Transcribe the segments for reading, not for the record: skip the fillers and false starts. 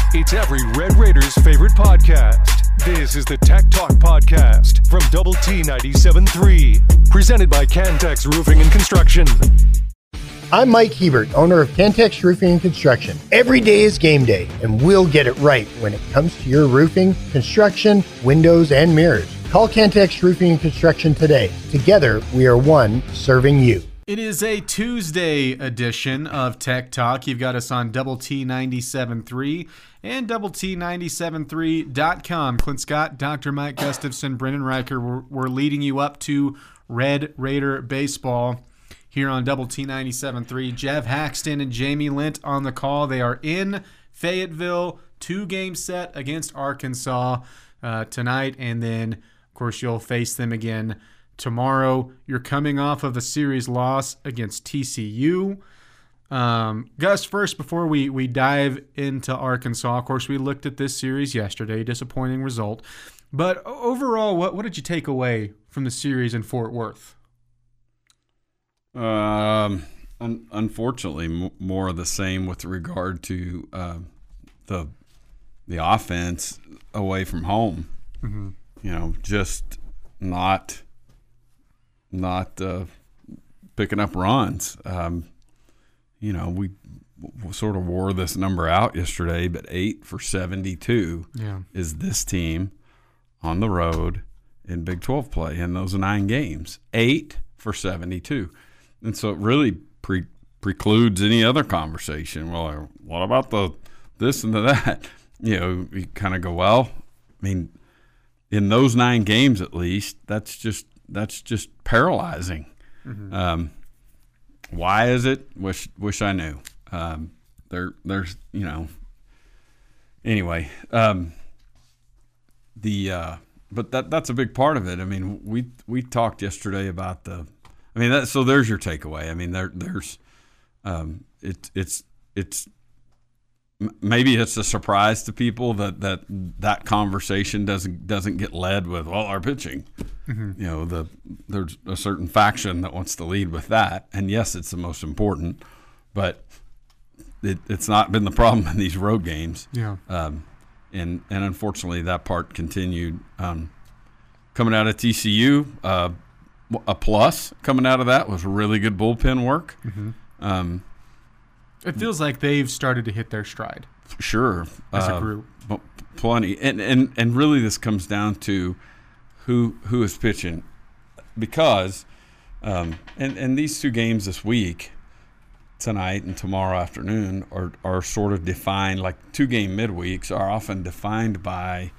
It's every Red Raiders' favorite podcast. This is the Tech Talk Podcast from Double T 97.3, presented by Cantex Roofing and Construction. I'm Mike Hebert, owner of Cantex Roofing and Construction. Every day is game day, and we'll get it right when it comes to your roofing, construction, windows, and mirrors. Call Cantex Roofing and Construction today. Together, we are one serving you. It is a Tuesday edition of Tech Talk. You've got us on Double T 97.3 and Double T 97.3.com. Clint Scott, Dr. Mike Gustafson, Brendan Riker, we're leading you up to Red Raider baseball here on Double T 97.3. Jeff Haxton and Jamie Lint on the call. They are in Fayetteville, 2-game set against Arkansas tonight, and then, of course, you'll face them again tomorrow. You're coming off of a series loss against TCU. Gus, first, before we dive into Arkansas, of course, we looked at this series yesterday. Disappointing result. But overall, what did you take away from the series in Fort Worth? Unfortunately, more of the same with regard to the offense away from home. Mm-hmm. You know, just not picking up runs. You know, we sort of wore this number out yesterday, but 8 for 72 is this team on the road in Big 12 play in those 9 games. 8 for 72. And so it really precludes any other conversation. Well, what about the this and the that? You know, you kind of go, well, I mean, in those 9 games at least, that's just paralyzing. Mm-hmm. Why is it? Wish I knew. There's you know. Anyway, but that's a big part of it. I mean, we talked yesterday about the. I mean, so there's your takeaway. I mean, there's it's maybe it's a surprise to people that conversation doesn't get led with, well, our pitching. Mm-hmm. You know, there's a certain faction that wants to lead with that, and yes, it's the most important, but it's not been the problem in these road games. Yeah. And unfortunately, that part continued. Coming out of TCU, a plus coming out of that was really good bullpen work. Mm-hmm. It feels like they've started to hit their stride. Sure. As a group. Plenty. And really this comes down to who is pitching. Because and these 2 games this week, tonight and tomorrow afternoon, are sort of defined, like 2-game midweeks are often defined by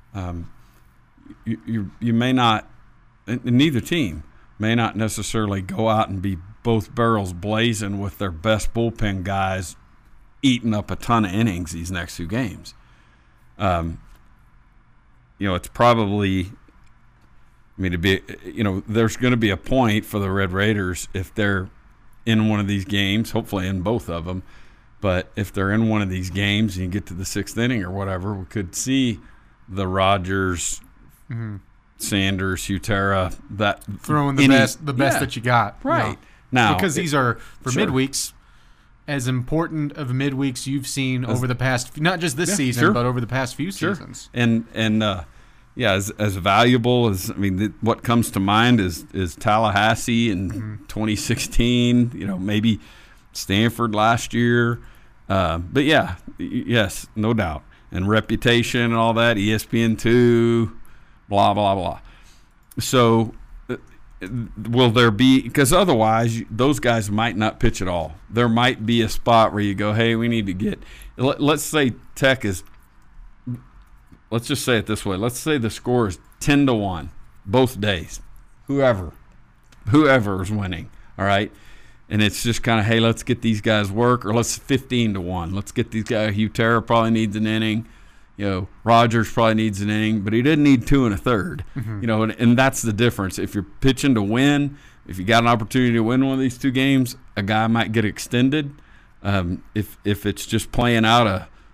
you may not, neither team may not necessarily go out and be both barrels blazing with their best bullpen guys eating up a ton of innings these next 2 games. You know, it's probably, I mean, there's going to be a point for the Red Raiders if they're in one of these games, hopefully in both of them, but if they're in one of these games and you get to the 6th inning or whatever, we could see the Rogers, mm-hmm. Sanders, Hutera, that throwing the best that you got. Right. You know? Now, because these are, for sure. midweeks, as important of midweeks you've seen over the past, not just this season, sure. but over the past few seasons. And as valuable as, I mean, what comes to mind is Tallahassee in mm-hmm. 2016, you know, maybe Stanford last year. But yes, no doubt. And reputation and all that, ESPN2, blah, blah, blah. So will there be – because otherwise those guys might not pitch at all. There might be a spot where you go, hey, we need to get – let's say Tech is – let's just say it this way. Let's say the score is 10-1 both days. Whoever is winning, all right? And it's just kind of, hey, let's get these guys work, or let's 15-1. Let's get these guys. Hutera probably needs an inning. You know, Rogers probably needs an inning, but he didn't need 2 1/3. Mm-hmm. You know, and that's the difference. If you're pitching to win, if you got an opportunity to win one of these 2 games, a guy might get extended. If it's just playing out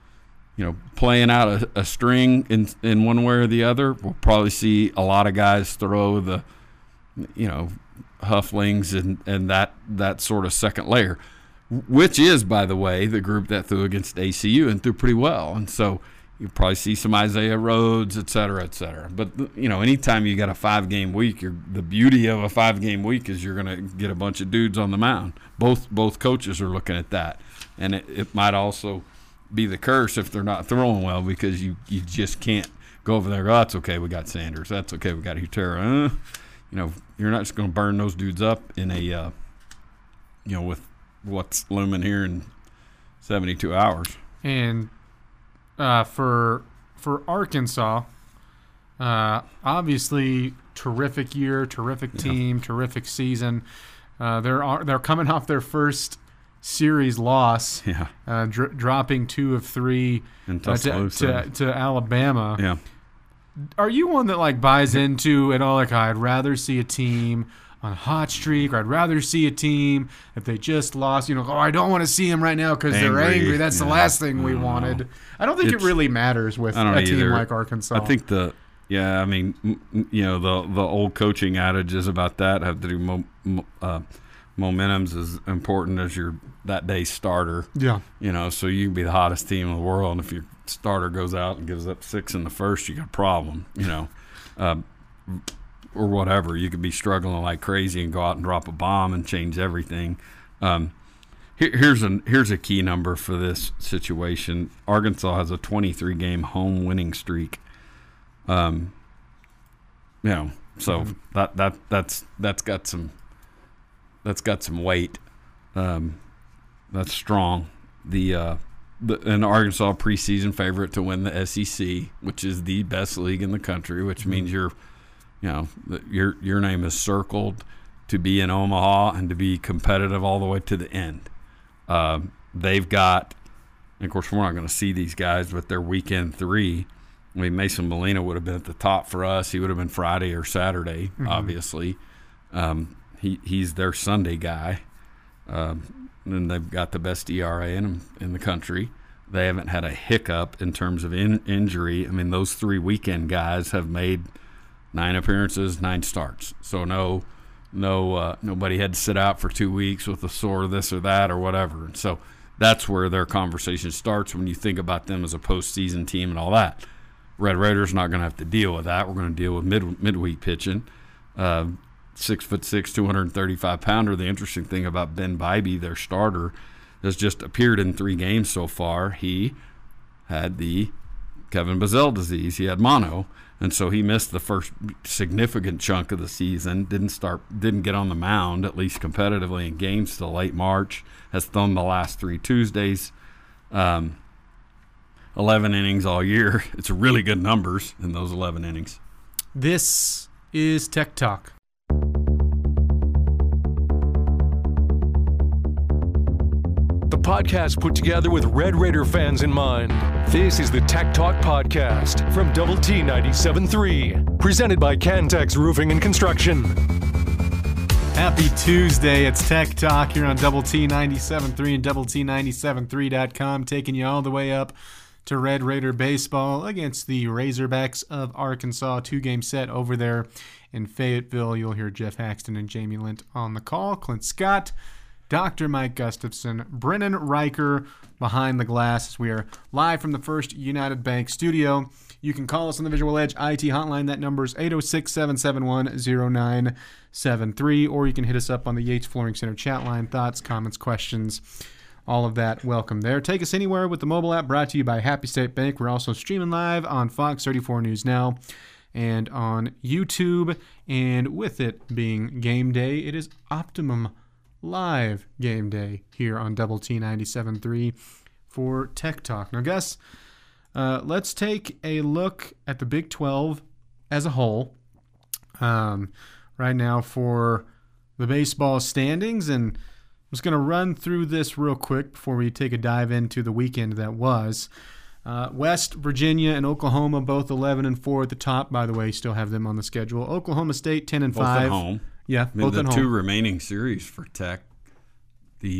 a string in one way or the other, we'll probably see a lot of guys throw the, you know, Hufflings and that sort of second layer. which is, by the way, the group that threw against ACU and threw pretty well. And so you'll probably see some Isaiah Rhodes, et cetera, et cetera. But, anytime you got a 5-game week, the beauty of a 5-game week is you're going to get a bunch of dudes on the mound. Both coaches are looking at that. And it might also be the curse if they're not throwing well, because you just can't go over there and go, that's okay, we got Sanders. That's okay, we got Hutera. You're not just going to burn those dudes up in a, with what's looming here in 72 hours. And for Arkansas, obviously terrific year, terrific team, terrific season. They're coming off their first series loss, dropping 2 of 3 to Alabama. Yeah. Are you one that buys into it all? I'd rather see a team on a hot streak, or I'd rather see a team if they just lost. I don't want to see them right now because they're angry. That's the last thing we wanted. I don't think it really matters with a team like Arkansas. I think the old coaching adages about that have to do momentum's as important as your that day's starter. Yeah. So you can be the hottest team in the world, and if your starter goes out and gives up 6 in the first, you got a problem. Or whatever. You could be struggling like crazy and go out and drop a bomb and change everything. Here's a key number for this situation. Arkansas has a 23-game home winning streak. So that's got some weight. That's strong. An Arkansas preseason favorite to win the SEC, which is the best league in the country, which means your name is circled to be in Omaha and to be competitive all the way to the end. They've got, and of course, we're not going to see these guys, but they're weekend 3. I mean, Mason Molina would have been at the top for us. He would have been Friday or Saturday, obviously. He's their Sunday guy. And they've got the best ERA in the country. They haven't had a hiccup in terms of injury. I mean, those 3 weekend guys have made 9 appearances, 9 starts. So nobody had to sit out for 2 weeks with a sore this or that or whatever. And so that's where their conversation starts when you think about them as a postseason team and all that. Red Raiders not going to have to deal with that. We're going to deal with midweek pitching. 6'6", 235-pounder. The interesting thing about Ben Bybee, their starter, has just appeared in 3 games so far. He had the Kevin Bazell disease. He had mono, and so he missed the first significant chunk of the season. Didn't get on the mound, at least competitively, in games till late March. Has thrown the last 3 Tuesdays. 11 innings all year. It's really good numbers in those 11 innings. This is Tech Talk. The podcast put together with Red Raider fans in mind. This is the Tech Talk Podcast from Double T 97.3, presented by Cantex Roofing and Construction. Happy Tuesday. It's Tech Talk here on Double T 97.3 and Double T973.com, taking you all the way up to Red Raider baseball against the Razorbacks of Arkansas. 2-game set over there in Fayetteville. You'll hear Jeff Haxton and Jamie Lint on the call. Clint Scott, Dr. Mike Gustafson, Brennan Riker behind the glass. We are live from the First United Bank studio. You can call us on the Visual Edge IT hotline. That number is 806-771-0973, or you can hit us up on the Yates Flooring Center chat line. Thoughts, comments, questions, all of that, welcome there. Take us anywhere with the mobile app, brought to you by Happy State Bank. We're also streaming live on Fox 34 News Now and on YouTube. And with it being game day, it is Optimum Live game day here on Double T 97.3 for Tech Talk. Now, Gus, let's take a look at the Big 12 as a whole right now for the baseball standings. And I'm just going to run through this real quick before we take a dive into the weekend that was. West Virginia and Oklahoma both 11-4 at the top. By the way, still have them on the schedule. Oklahoma State 10-5. Both at home. Yeah, both at home. The 2 remaining series for Tech, the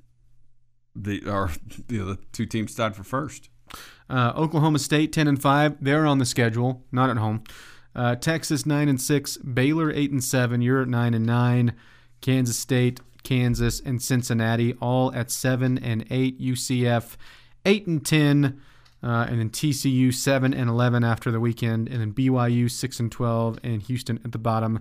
2 teams tied for first. Oklahoma State 10-5. They're on the schedule, not at home. Texas 9-6. Baylor 8-7. You're at 9-9. Kansas State Kansas, and Cincinnati, all at 7-8. UCF 8-10, and then TCU 7-11 after the weekend, and then BYU 6-12, and Houston at the bottom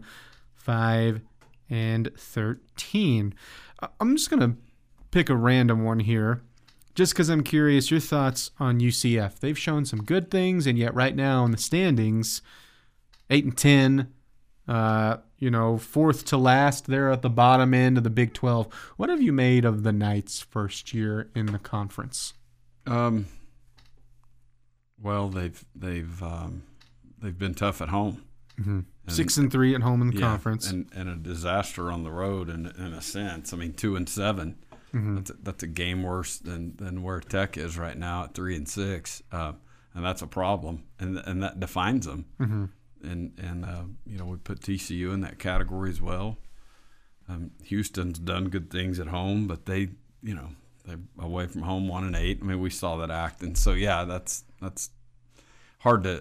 5-13. I'm just gonna pick a random one here, just because I'm curious your thoughts on UCF. They've shown some good things, and yet right now in the standings, 8-10. Fourth to last. They're at the bottom end of the Big 12. What have you made of the Knights' first year in the conference? Well, they've been tough at home. Mm-hmm. 6-3 at home in the conference, and a disaster on the road in a sense. I mean, 2-7. Mm-hmm. That's a game worse than where Tech is right now at 3-6, and that's a problem, and that defines them. Mm-hmm. And we put TCU in that category as well. Houston's done good things at home, but they're away from home 1-8. I mean, we saw that act, and so that's hard to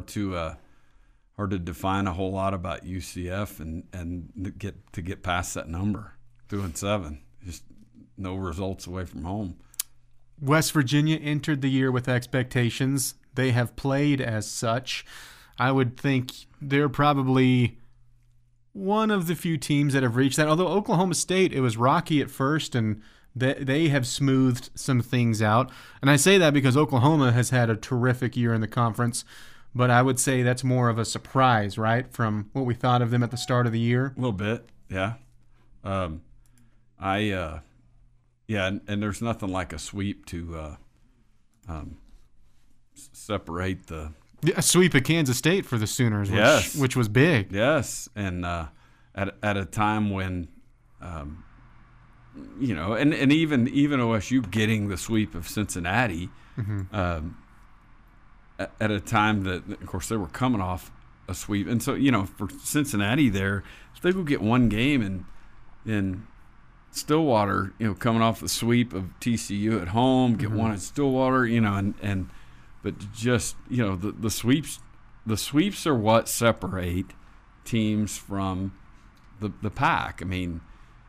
define a whole lot about UCF and get past that number. 2-7, just no results away from home. West Virginia entered the year with expectations. They have played as such. I would think they're probably one of the few teams that have reached that. Although Oklahoma State, it was rocky at first, and they have smoothed some things out. And I say that because Oklahoma has had a terrific year in the conference, but I would say that's more of a surprise, right, from what we thought of them at the start of the year? A little bit, yeah. And there's nothing like a sweep to separate the – a sweep of Kansas State for the Sooners, which was big. Yes, and at a time when, and even OSU getting the sweep of Cincinnati, mm-hmm. At a time that, of course, they were coming off a sweep. And so, for Cincinnati there, if they go get one game in Stillwater, coming off the sweep of TCU at home, get mm-hmm. one at Stillwater, but just, the sweeps are what separate teams from the pack. I mean,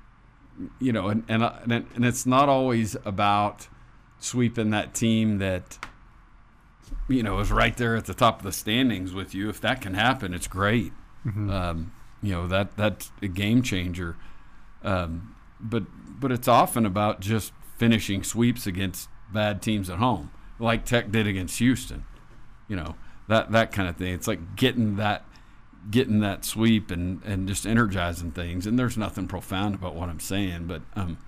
and it's not always about sweeping that team that, is right there at the top of the standings with you. If that can happen, it's great. Mm-hmm. That's a game changer. But it's often about just finishing sweeps against bad teams at home, like Tech did against Houston, that kind of thing. It's like getting that sweep and just energizing things. And there's nothing profound about what I'm saying, but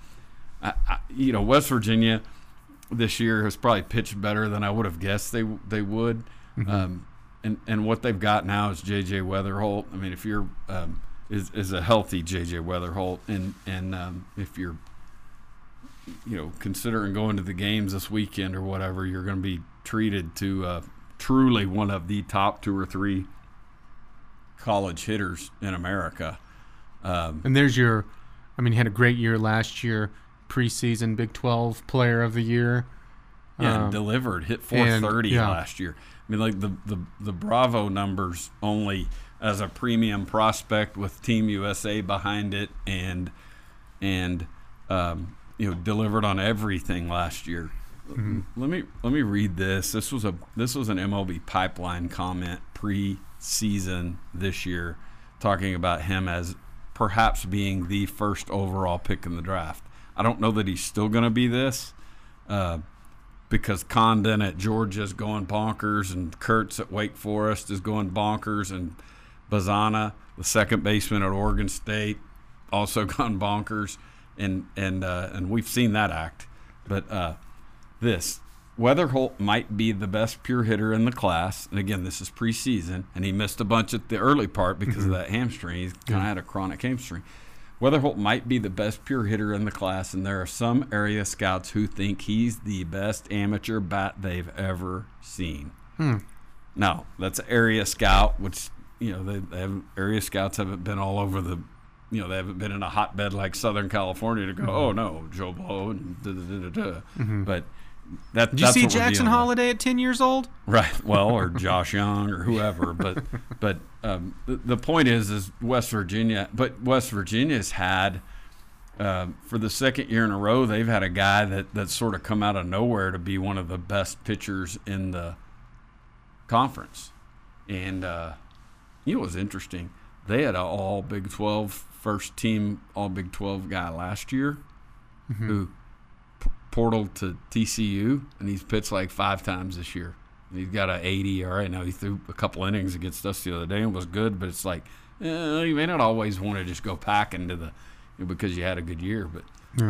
West Virginia this year has probably pitched better than I would have guessed they would. Mm-hmm. And what they've got now is J.J. Weatherholt. I mean, if you're is a healthy J.J. Weatherholt, and if you're considering going to the games this weekend or whatever, you're going to be treated to truly one of the top 2 or 3 college hitters in America. And there's he had a great year last year, preseason Big 12 Player of the Year. Yeah, delivered, hit 430 last year. I mean, like the Bravo numbers only as a premium prospect with Team USA behind it, and delivered on everything last year. Mm-hmm. Let me read this. This was an MLB Pipeline comment pre-season this year, talking about him as perhaps being the first overall pick in the draft. I don't know that he's still going to be this, because Condon at Georgia is going bonkers, and Kurtz at Wake Forest is going bonkers, and Bazana, the second baseman at Oregon State, also gone bonkers. And we've seen that act. But Weatherholt might be the best pure hitter in the class. And again, this is preseason, and he missed a bunch at the early part because mm-hmm. of that hamstring. He's kind of had a chronic hamstring. Weatherholt might be the best pure hitter in the class, and there are some area scouts who think he's the best amateur bat they've ever seen. Now, that's area scout, which, area scouts haven't been all over the they haven't been in a hotbed like Southern California to go, mm-hmm. oh, no, Joe Blow, and da-da-da-da-da. Mm-hmm. But did you see Jackson Holiday at 10 years old? Right. Well, or Josh Young or whoever. But the point is West Virginia. But West Virginia's had for the second year in a row, they've had a guy that's sort of come out of nowhere to be one of the best pitchers in the conference. And it was interesting. They had an all Big 12 first team All Big 12 guy last year who portaled to TCU, and he's pitched like 5 times this year. And he's got an 80 ERA. Now, he threw a couple innings against us the other day and was good, but it's like you may not always want to just go packing to the because you had a good year. But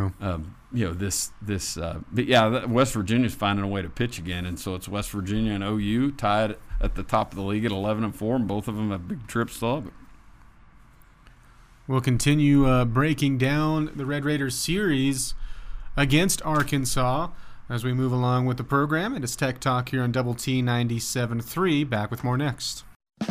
West Virginia's finding a way to pitch again, and so it's West Virginia and OU tied at the top of the league at 11-4, and both of them have big trips still. We'll continue breaking down the Red Raiders series against Arkansas as we move along with the program. It is Tech Talk here on Double T 97.3. Back with more next.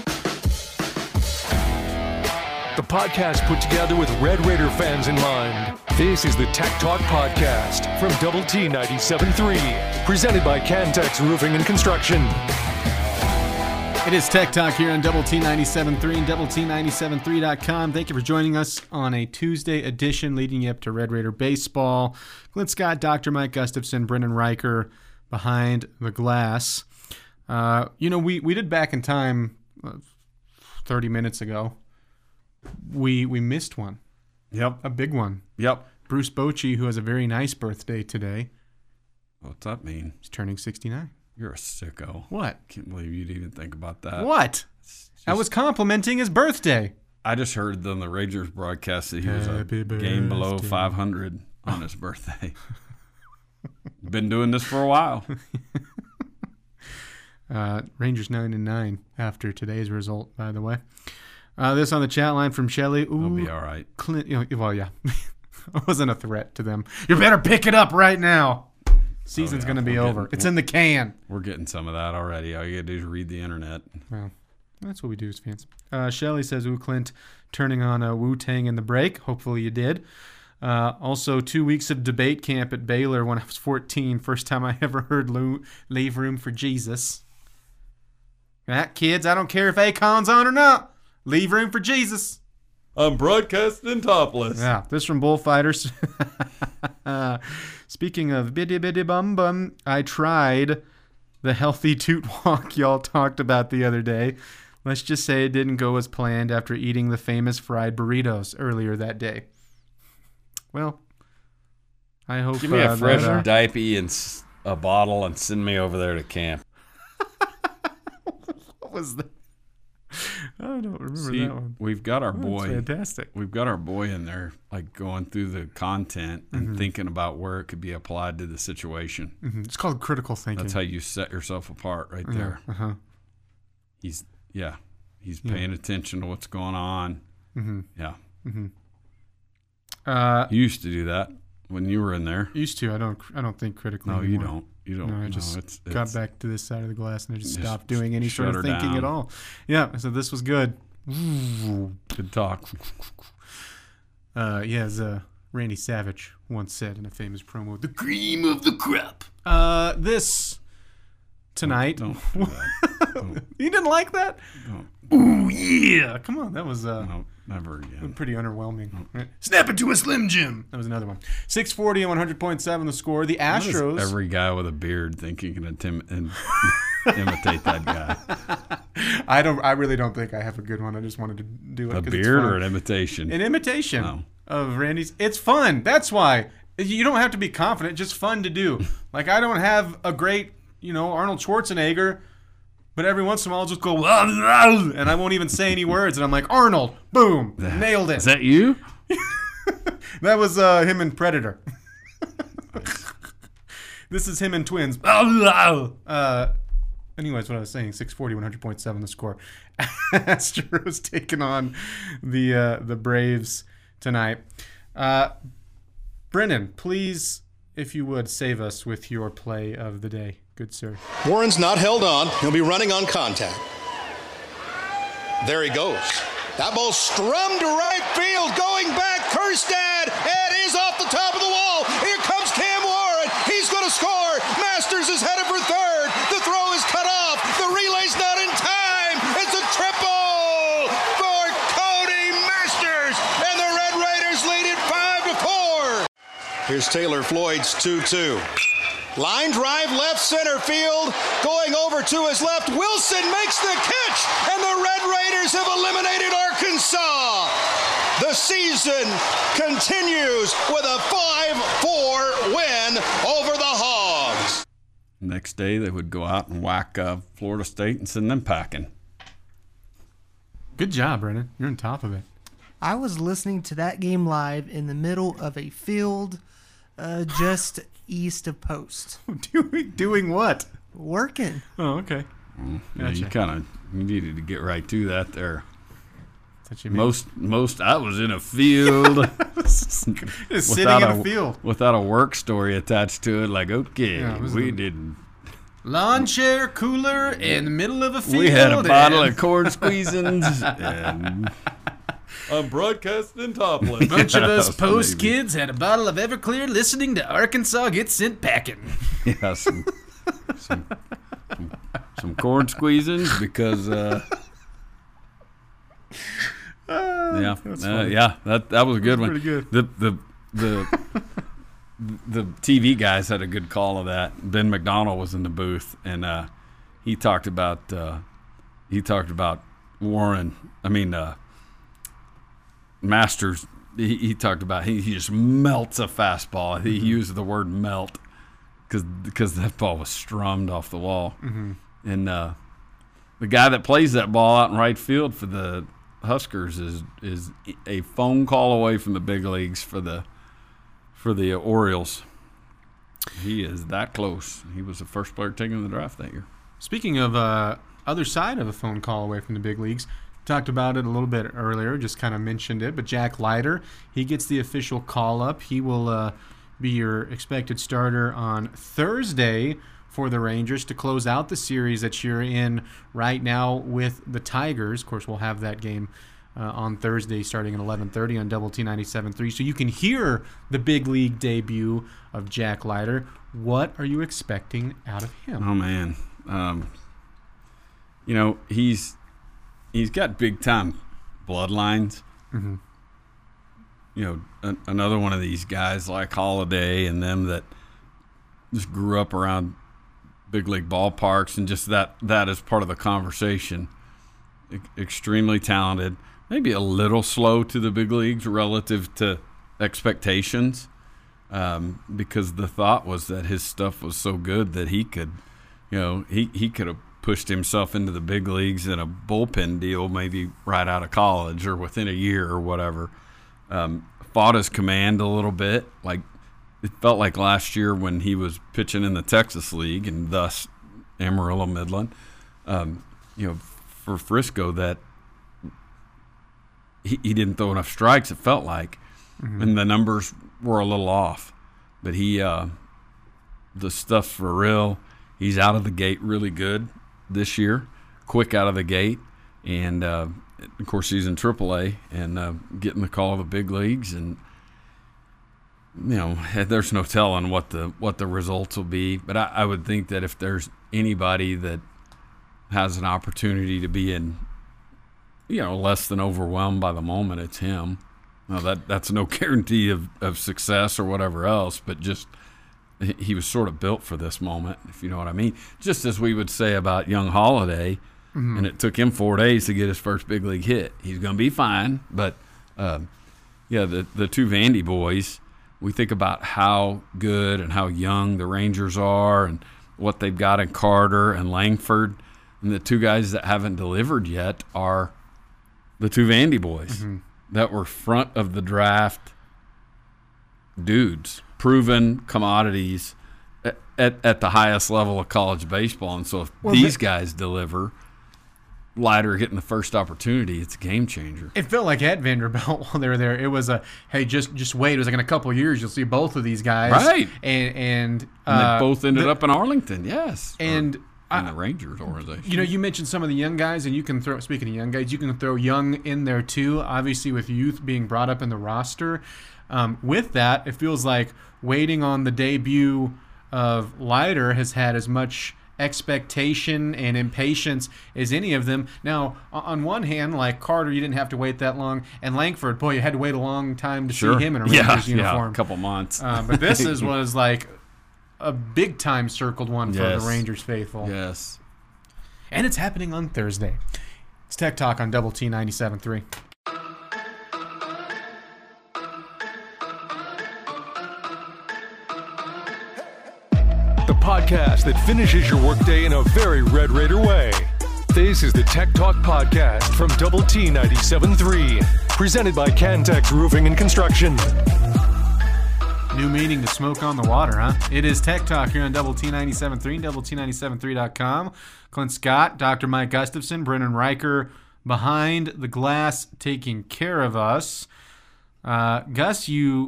The podcast put together with Red Raider fans in mind. This is the Tech Talk Podcast from Double T 97.3, presented by Cantex Roofing and Construction. It is Tech Talk here on Double T 97.3 and DoubleT973.com. Thank you for joining us on a Tuesday edition leading you up to Red Raider baseball. Clint Scott, Dr. Mike Gustafson, Brendan Riker behind the glass. We did Back in Time 30 minutes ago. We missed one. Yep. A big one. Yep. Bruce Bochy, who has a very nice birthday today. What's that mean? He's turning 69. You're a sicko. What? Can't believe you'd even think about that. What? I was complimenting his birthday. I just heard on the Rangers broadcast that he was a game below 500 on his birthday. Been doing this for a while. Rangers 9-9 after today's result, by the way. This on the chat line from Shelley. Ooh, They'll be all right. Clint, well, yeah. I wasn't a threat to them. You better pick it up right now. Season's going to be over. It's in the can. We're getting some of that already. All you got to do is read the internet. Well, that's what we do as fans. Shelley says, ooh, Clint, turning on Wu-Tang in the break. Hopefully you did. Also, 2 weeks of debate camp at Baylor when I was 14. First time I ever heard Leave Room for Jesus. Kids, I don't care if Akon's on or not. Leave room for Jesus. I'm broadcasting topless. Yeah, this from Bullfighters. Speaking of biddy biddy bum bum, I tried the healthy toot walk y'all talked about the other day. Let's just say it didn't go as planned after eating the famous fried burritos earlier that day. Well, I hope... Give me a fresh diaper and a bottle and send me over there to camp. What was that? I don't remember that one. We've got our boy. That's fantastic. We've got our boy in there, like going through the content and thinking about where it could be applied to the situation. Mm-hmm. It's called critical thinking. That's how you set yourself apart, right there. Uh-huh. He's paying attention to what's going on. Mm-hmm. Yeah. Mm-hmm. You used to do that when you were in there. Used to. I don't think critically. No, anymore. you don't. You don't. No, I just got back to this side of the glass and I just stopped doing any sort of thinking down. at all. Yeah, so this was good. Good talk. As Randy Savage once said in a famous promo, the cream of the crop. This tonight. Don't do that. You didn't like that? Don't. Ooh, yeah. Come on. That was No, never again. pretty underwhelming. Right? Snap it to a Slim Jim. That was another one. 640 and 100.7 the score. The Astros. Every guy with a beard think he can imitate that guy. I really don't think I have a good one. I just wanted to do it. A beard or an imitation? An imitation No. of Randy's. It's fun. That's why. You don't have to be confident. Just fun to do. Like, I don't have a great, Arnold Schwarzenegger, but every once in a while I'll just go, and I won't even say any words. And I'm like, Arnold, boom, nailed it. Is that you? That was him in Predator. This is him in Twins. Anyways, what I was saying, 640, 100.7 the score. Astros taking on the Braves tonight. Brennan, please, if you would, save us with your play of the day. Good sir. Warren's not held on. He'll be running on contact. There he goes. That ball strummed to right field, going back. Kjerstad, it is off the top of the wall. Here comes Cam Warren. He's going to score. Masters is headed for third. The throw is cut off. The relay's not in time. It's a triple for Cody Masters. And the Red Raiders lead it 5-4 Here's Taylor Floyd's 2-2. Line drive left center field. Going over to his left. Wilson makes the catch, and the Red Raiders have eliminated Arkansas. The season continues with a 5-4 win over the Hogs. Next day, they would go out and whack Florida State and send them packing. Good job, Brennan. You're on top of it. I was listening to that game live in the middle of a field just east of Post. Doing what? Working. Oh, okay. Yeah, Gotcha. you needed to get right to that there. That's what you mean. Most I was in a field. Just sitting in a field. Without a work story attached to it, like, okay, Yeah, we didn't. Lawn chair, cooler, in the middle of a field. We had a bottle of corn squeezins and I'm broadcasting topless. A bunch of us Yes, Post maybe. kids had a bottle of Everclear listening to Arkansas get sent packing. Yeah, some corn squeezins because that was a good one. Pretty good. The TV guys had a good call of that. Ben McDonald was in the booth, and he talked about Warren. Masters. He talked about he just melts a fastball. He used the word melt because that ball was strummed off the wall. Mm-hmm. And the guy that plays that ball out in right field for the Huskers is a phone call away from the big leagues for the Orioles. He is that close. He was the first player taken in the draft that year. Speaking of other side of a phone call away from the big leagues, talked about it a little bit earlier, just kind of mentioned it, but Jack Leiter, he gets the official call-up. He will be your expected starter on Thursday for the Rangers to close out the series that you're in right now with the Tigers. Of course, we'll have that game on Thursday starting at 11:30 on Double T 97.3, so you can hear the big league debut of Jack Leiter. What are you expecting out of him? Oh, man. He's got big-time bloodlines. Mm-hmm. Another one of these guys like Holiday and them that just grew up around big league ballparks, and just that is part of the conversation. Extremely talented, maybe a little slow to the big leagues relative to expectations, because the thought was that his stuff was so good that he could, he could have pushed himself into the big leagues in a bullpen deal, maybe right out of college or within a year or whatever. Fought his command a little bit. Like, it felt like last year when he was pitching in the Texas League and thus Amarillo Midland, for Frisco, that he didn't throw enough strikes, it felt like. Mm-hmm. And the numbers were a little off. But the stuff's for real. He's out of the gate really good this year, quick out of the gate. And, of course, he's in AAA and getting the call of the big leagues. And, there's no telling what the results will be. But I would think that if there's anybody that has an opportunity to be in, less than overwhelmed by the moment, it's him. Now, that's no guarantee of success or whatever else, but just he was sort of built for this moment, if you know what I mean. Just as we would say about young Holiday, mm-hmm. and it took him 4 days to get his first big league hit. He's going to be fine, but the two Vandy boys, we think about how good and how young the Rangers are and what they've got in Carter and Langford, and the two guys that haven't delivered yet are the two Vandy boys. Mm-hmm. That were front of the draft dudes, proven commodities at the highest level of college baseball. And so if these guys deliver, Leiter getting the first opportunity, it's a game changer. It felt like at Vanderbilt while they were there, it was just wait. It was like in a couple of years you'll see both of these guys. Right. And they both ended up in Arlington, yes. And in the Rangers organization. You mentioned some of the young guys, and you can throw, speaking of young guys, you can throw young in there too, obviously with youth being brought up in the roster. With that, it feels like waiting on the debut of Leiter has had as much expectation and impatience as any of them. Now, on one hand, like Carter, you didn't have to wait that long, and Langford, boy, you had to wait a long time to see him in a Rangers uniform. Yeah, a couple months. But this was like a big-time circled one for the Rangers faithful. Yes. And it's happening on Thursday. It's Tech Talk on Double T 97.3. The podcast that finishes your workday in a very Red Raider way. This is the Tech Talk Podcast from Double T 97.3, presented by Cantex Roofing and Construction. New meaning to smoke on the water, huh? It is Tech Talk here on Double T 97.3 and Double T973.com. Clint Scott, Dr. Mike Gustafson, Brennan Riker behind the glass taking care of us. Gus,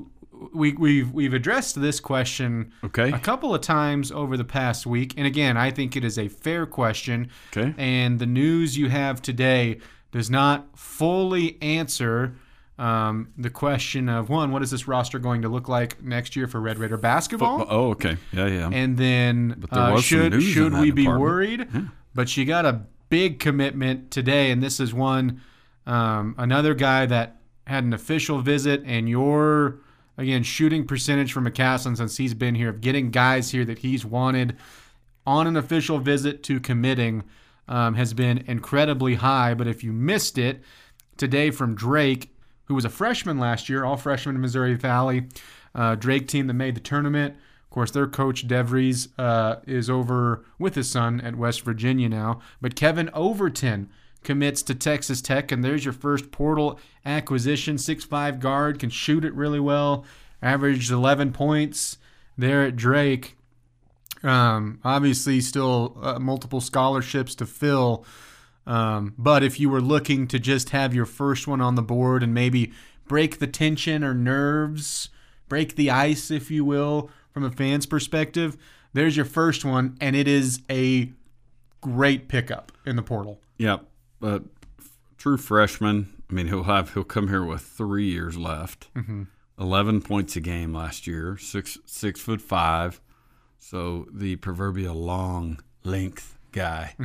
we've addressed this question a couple of times over the past week, and again, I think it is a fair question. Okay. And the news you have today does not fully answer the question of, one, what is this roster going to look like next year for Red Raider basketball? Oh, okay. Yeah. And then should we be worried? Yeah. But you got a big commitment today, and this is one, another guy that had an official visit, and your, again, shooting percentage for McCaslin since he's been here, of getting guys here that he's wanted on an official visit to committing, has been incredibly high. But if you missed it, today from Drake, who was a freshman last year, all freshman in Missouri Valley, Drake team that made the tournament. Of course, their coach, DeVries, is over with his son at West Virginia now. But Kevin Overton commits to Texas Tech, and there's your first portal acquisition. 6'5" guard, can shoot it really well, averaged 11 points there at Drake. Obviously, still multiple scholarships to fill. But if you were looking to just have your first one on the board and maybe break the tension or nerves, break the ice, if you will, from a fan's perspective, there's your first one, and it is a great pickup in the portal. Yeah, but true freshman. I mean, he'll come here with 3 years left. 11 points a game last year. 6'5", so the proverbial long length guy.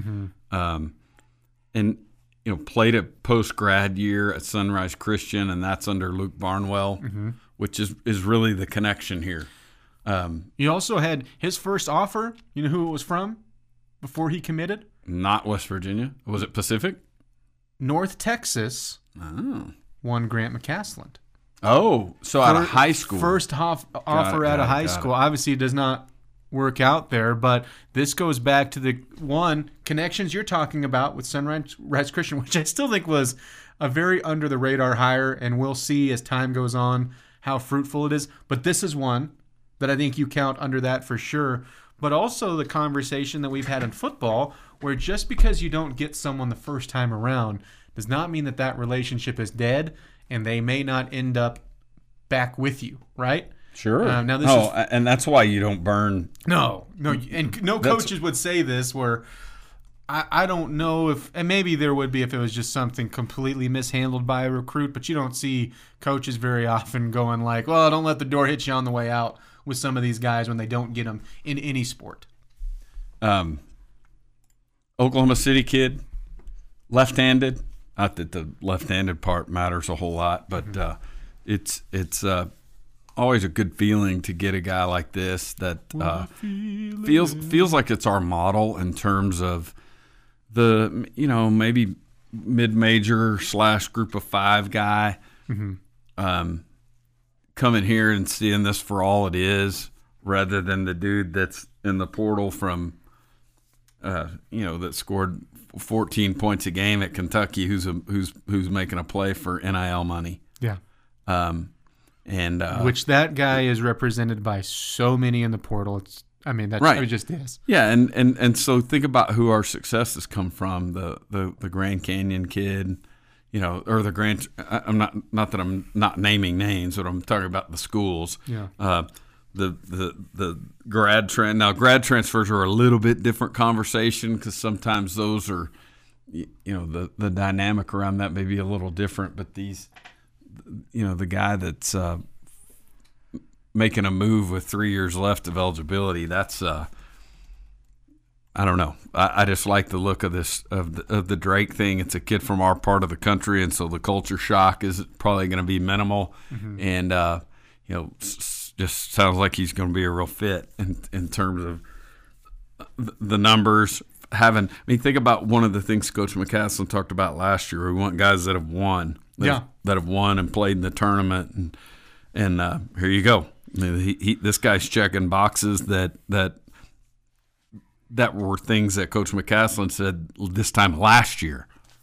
And played a post-grad year at Sunrise Christian, and that's under Luke Barnwell, which is really the connection here. You also had his first offer. You know who it was from before he committed? Not West Virginia. Was it Pacific? North Texas. Oh. Won Grant McCaslin. Oh, so out of high school. First offer out of high school. Obviously, it does not work out there, but this goes back to the one connections you're talking about with Sunrise Christian, which I still think was a very under the radar hire, and we'll see as time goes on how fruitful it is. But this is one that I think you count under that for sure. But also the conversation that we've had in football, where just because you don't get someone the first time around does not mean that relationship is dead, and they may not end up back with you, right? Sure. Now and that's why you don't burn. No, and no coaches would say this. Where I don't know if, and maybe there would be if it was just something completely mishandled by a recruit. But you don't see coaches very often going like, "Well, don't let the door hit you on the way out" with some of these guys when they don't get them in any sport. Oklahoma City kid, left-handed. Not that the left-handed part matters a whole lot, but it's always a good feeling to get a guy like this that feels like it's our model in terms of the maybe mid-major / group of five guy coming here and seeing this for all it is, rather than the dude that's in the portal from that scored 14 points a game at Kentucky who's making a play for NIL money. Yeah. And which that guy is represented by so many in the portal. That's right. It just is. Yeah, and so think about who our success has come from. The Grand Canyon kid, or the Grand. I'm not that I'm not naming names, but I'm talking about the schools. Yeah. The grad grad transfers are a little bit different conversation, because sometimes those are, the dynamic around that may be a little different. But these, the guy that's making a move with 3 years left of eligibility, that's I don't know. I just like the look of this of the Drake thing. It's a kid from our part of the country, and so the culture shock is probably going to be minimal. And just sounds like he's going to be a real fit in terms of the numbers. Think about one of the things Coach McCasland talked about last year. We want guys that have won, that have won and played in the tournament, and here you go. I mean, this guy's checking boxes that were things that Coach McCasland said this time last year.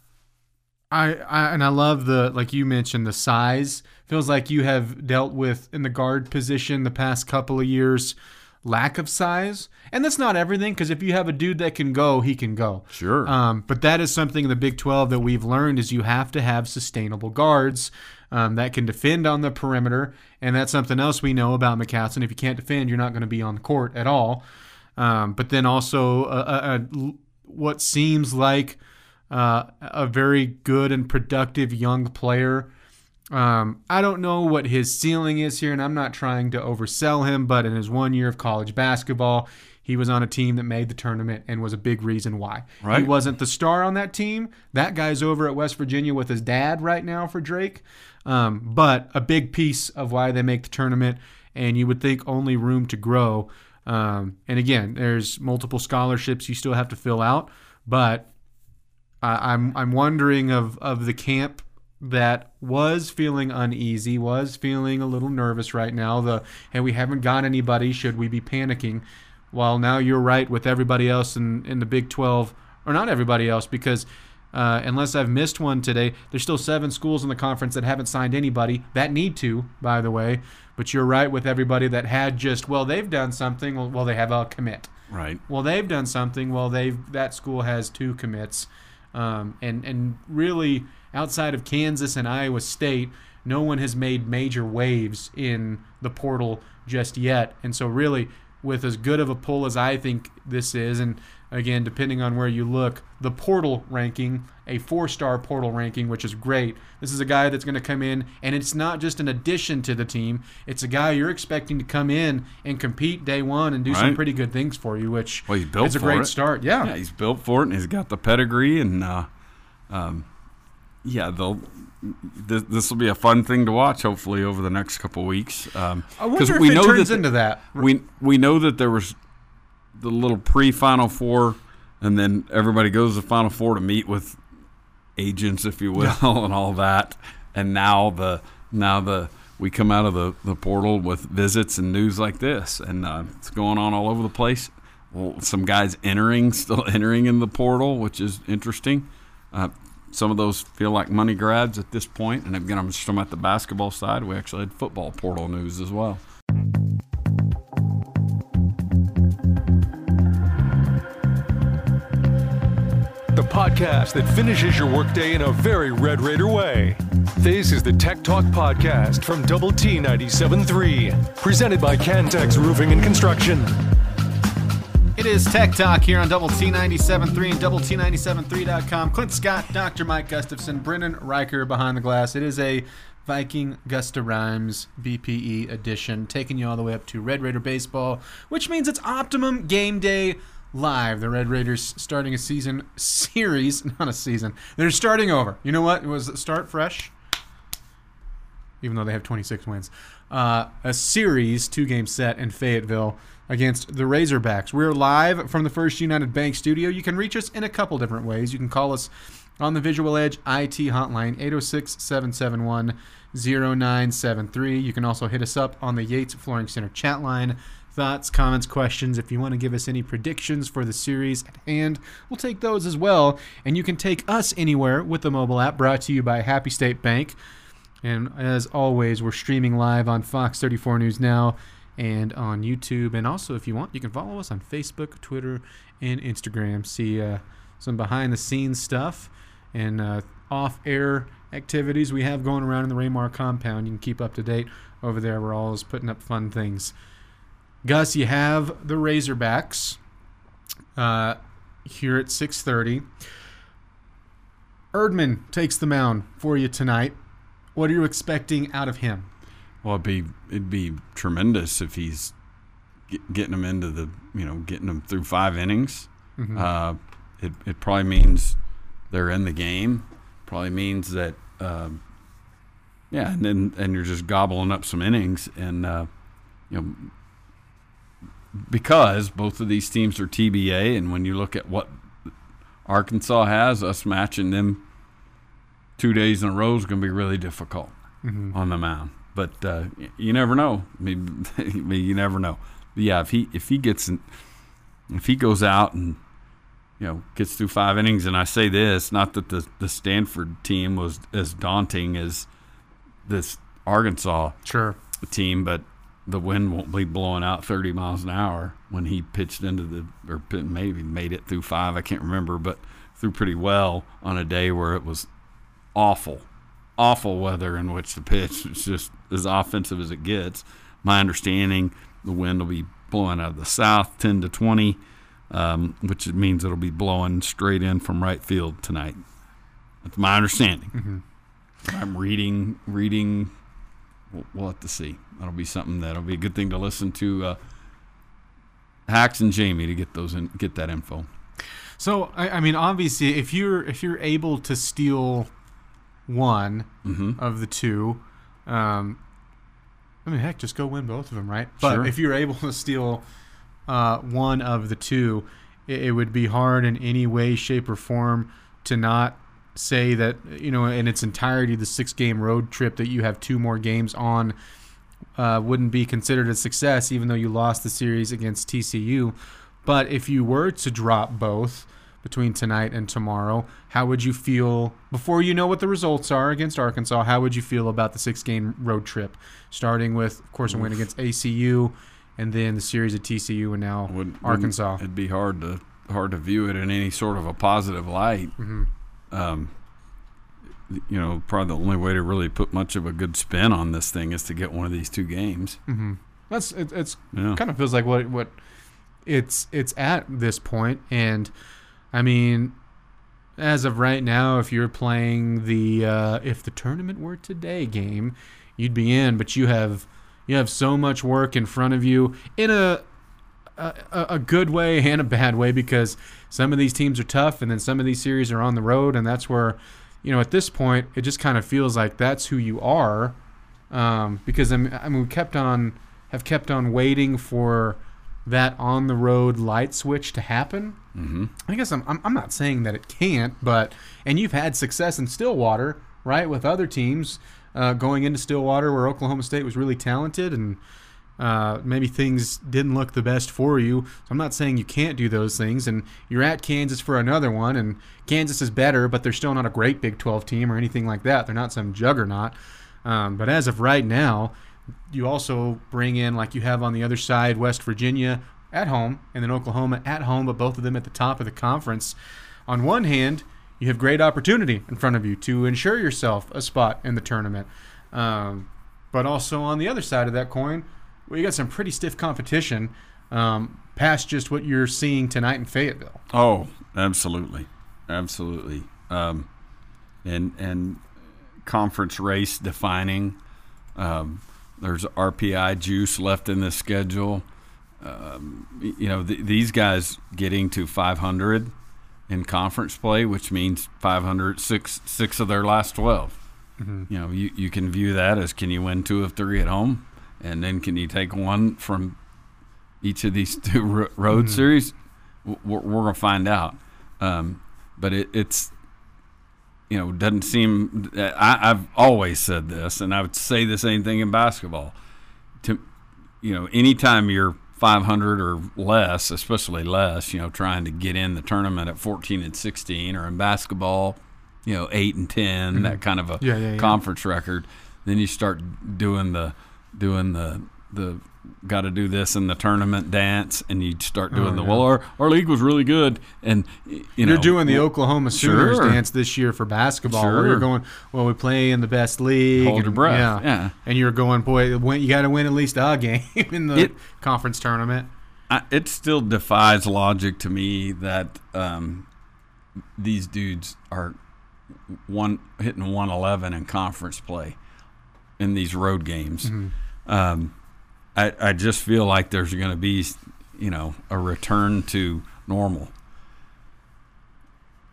I love like you mentioned, the size. Feels like you have dealt with in the guard position the past couple of years lack of size. And that's not everything, because if you have a dude that can go, he can go. Sure. But that is something in the Big 12 that we've learned is you have to have sustainable guards that can defend on the perimeter. And that's something else we know about McCasland. If you can't defend, you're not going to be on the court at all. But then also what seems like a very good and productive young player. I don't know what his ceiling is here, and I'm not trying to oversell him, but in his 1 year of college basketball, he was on a team that made the tournament and was a big reason why. Right. He wasn't the star on that team. That guy's over at West Virginia with his dad right now for Drake. But a big piece of why they make the tournament, and you would think only room to grow. And again, there's multiple scholarships you still have to fill out, but I'm wondering of the camp that was feeling uneasy, was feeling a little nervous right now. Hey, we haven't got anybody. Should we be panicking? Well, now you're right with everybody else in the Big 12, or not everybody else, because unless I've missed one today, there's still 7 schools in the conference that haven't signed anybody that need to, by the way. But you're right with everybody that had they've done something. Well, they have a commit. Right. Well, they've done something. Well, that school has 2 commits. And really, outside of Kansas and Iowa State, no one has made major waves in the portal just yet. And so really, with as good of a pull as I think this is, and again, depending on where you look, the portal ranking, a 4-star portal ranking, which is great. This is a guy that's going to come in, and it's not just an addition to the team. It's a guy you're expecting to come in and compete day one and do some pretty good things for you, which he's built is a great start. Yeah, he's built for it, and he's got the pedigree, and this will be a fun thing to watch, hopefully, over the next couple of weeks. I wonder if it turns into that. We know that there was the little pre-Final Four, and then everybody goes to Final Four to meet with agents, if you will, and all that. And now we come out of the portal with visits and news like this, and it's going on all over the place. Well, some guys still entering in the portal, which is interesting. Some of those feel like money grabs at this point. And again, I'm just talking about the basketball side. We actually had football portal news as well. The podcast that finishes your workday in a very Red Raider way. This is the Tech Talk Podcast from Double T 97.3, presented by Cantex Roofing and Construction. It is Tech Talk here on Double T 97.3 and Double T 97.3.com. Clint Scott, Dr. Mike Gustafson, Brendan Riker behind the glass. It is a Viking Gusta Rhymes BPE edition, taking you all the way up to Red Raider baseball, which means it's Optimum Game Day Live. The Red Raiders starting a series, not a season. They're starting over. You know what? It was start fresh, even though they have 26 wins. A series, 2-game set in Fayetteville against the Razorbacks. We're live from the First United Bank studio. You can reach us in a couple different ways. You can call us on the Visual Edge IT hotline, 806-771-0973. You can also hit us up on the Yates Flooring Center chat line. Thoughts, comments, questions. If you want to give us any predictions for the series at hand, we'll take those as well. And you can take us anywhere with the mobile app, brought to you by Happy State Bank. And as always, we're streaming live on Fox 34 News Now and on YouTube. And also, if you want, you can follow us on Facebook, Twitter, and Instagram. See some behind-the-scenes stuff and off-air activities we have going around in the Raymar compound. You can keep up to date over there. We're always putting up fun things. Gus, you have the Razorbacks here at 6:30. Erdman takes the mound for you tonight. What are you expecting out of him? Well, it'd be tremendous if he's getting them into getting them through 5 innings. It probably means they're in the game. Probably means that and you're just gobbling up some innings, and because both of these teams are TBA, and when you look at what Arkansas has, us matching them 2 days in a row is going to be really difficult on the mound. But you never know. I mean, you never know. But yeah, if he goes out and gets through 5 innings, and I say this, not that the Stanford team was as daunting as this Arkansas team, but the wind won't be blowing out 30 miles an hour when he pitched or maybe made it through 5. I can't remember, but threw pretty well on a day where it was awful weather in which to pitch. It's just as offensive as it gets. My understanding, the wind will be blowing out of the south 10 to 20, which means it'll be blowing straight in from right field tonight. That's my understanding. I'm reading. We'll have to see. That'll be a good thing to listen to Hacks and Jamie to get that info. So I mean, obviously, if you're able to steal one of the two, heck, just go win both of them, right? But if you're able to steal one of the two, it would be hard in any way, shape, or form to not say that, in its entirety, the 6-game road trip that you have 2 more games on wouldn't be considered a success, even though you lost the series against TCU. But if you were to drop both between tonight and tomorrow, how would you feel before you know what the results are against Arkansas? How would you feel about the 6-game road trip, starting with, of course, a win against ACU, and then the series at TCU, and now Arkansas? It'd be hard to view it in any sort of a positive light. Probably the only way to really put much of a good spin on this thing is to get one of these 2 games. It's kind of feels like what it's at this point. And I mean, as of right now, if you're playing if the tournament were today game, you'd be in, but you have so much work in front of you in a good way and a bad way, because some of these teams are tough, and then some of these series are on the road, and that's where, at this point, it just kind of feels like that's who you are, because we have kept on waiting for that on the road light switch to happen. I guess I'm not saying that it can't, and you've had success in Stillwater, right, with other teams going into Stillwater where Oklahoma State was really talented, and maybe things didn't look the best for you. So I'm not saying you can't do those things. And you're at Kansas for another one, and Kansas is better, but they're still not a great Big 12 team or anything like that. They're not some juggernaut. But as of right now, you also bring in, like you have on the other side, West Virginia at home, and then Oklahoma at home, but both of them at the top of the conference. On one hand, you have great opportunity in front of you to ensure yourself a spot in the tournament. But also on the other side of that coin, well, you got some pretty stiff competition past just what you're seeing tonight in Fayetteville. Oh, absolutely. And conference race defining. There's RPI juice left in the schedule. These guys getting to 500 in conference play, which means 500, six of their last 12. You can view that as, can you win 2 of 3 at home? And then can you take one from each of these 2 road series? We're going to find out. But it's doesn't seem – I've always said this, and I would say the same thing in basketball. Anytime you're 500 or less, especially less, trying to get in the tournament at 14 and 16, or in basketball, 8 and 10, that kind of a conference record, then you start doing the got to do this in the tournament dance, and you start doing our league was really good, and you're doing the Oklahoma Sooners dance this year for basketball, where you're going, well, we play in the best league, hold your breath, and you're going, boy, you got to win at least a game in the conference tournament. It still defies logic to me that these dudes are hitting 111 in conference play in these road games. I just feel like there's going to be, a return to normal.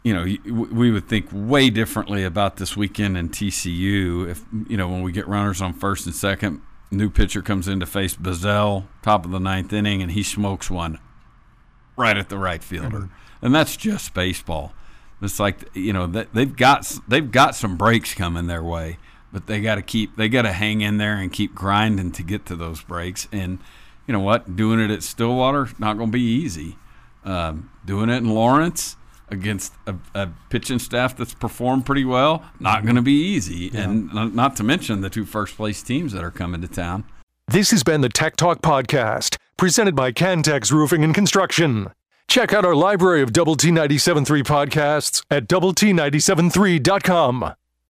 we would think way differently about this weekend in TCU if, when we get runners on first and second, new pitcher comes in to face Bazell, top of the ninth inning, and he smokes one right at the right fielder. Mm-hmm. And that's just baseball. It's like, they've got some breaks coming their way, but they got to hang in there and keep grinding to get to those breaks. And you know what? Doing it at Stillwater, not going to be easy. Doing it in Lawrence against a pitching staff that's performed pretty well, not going to be easy. Yeah. And not to mention the 2 first-place teams that are coming to town. This has been the Tech Talk Podcast, presented by Cantex Roofing and Construction. Check out our library of Double T 97.3 podcasts at doublet97.3.com.